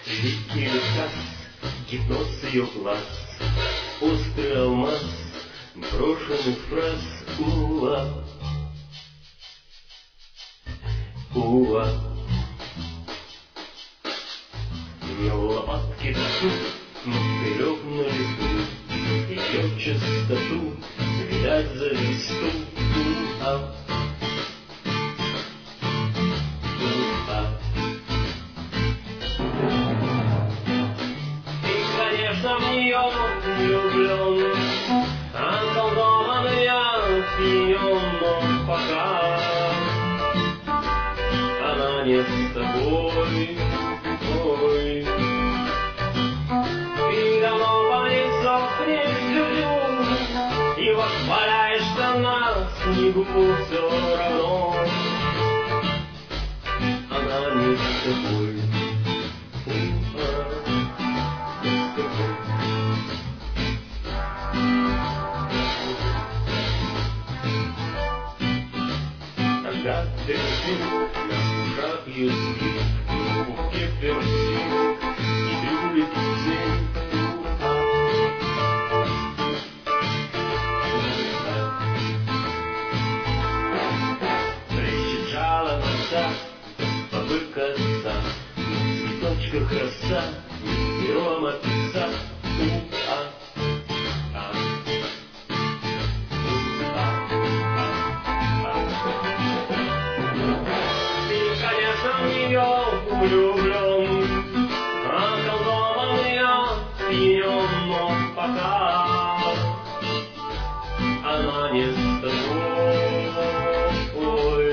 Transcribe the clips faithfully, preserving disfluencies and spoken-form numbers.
Великий рассказ, гипноз ее глаз, острый алмаз брошенных фраз. Уа, уа. Не лопатки тасут, но вперед на лету, ее чистоту видать за листу. Уа, уа. И, конечно, в нее влюблен, околдованный опьянен, но пока она не с тобой. Ой. И давно понесохнешь дюдю, и вот валяешься на снегу, все равно она не с тобой. Когда ты спишь, на ушах ее спит, на пупке персик, и дует день. Плещет жало носа, попы коса, в цветочках роса, пером описа. Влюблен, околдованный опьянен, но пока она не с тобой.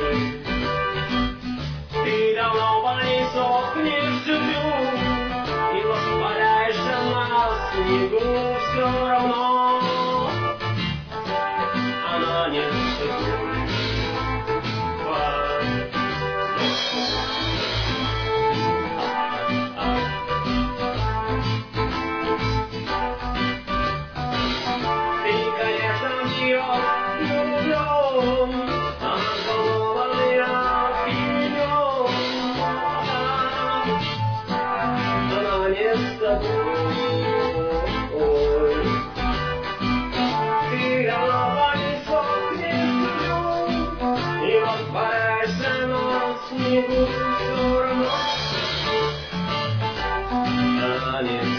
Ты давно понесохнешь дюдю, и воспаляешься на снегу, все равно она не с тобой. Все равно она не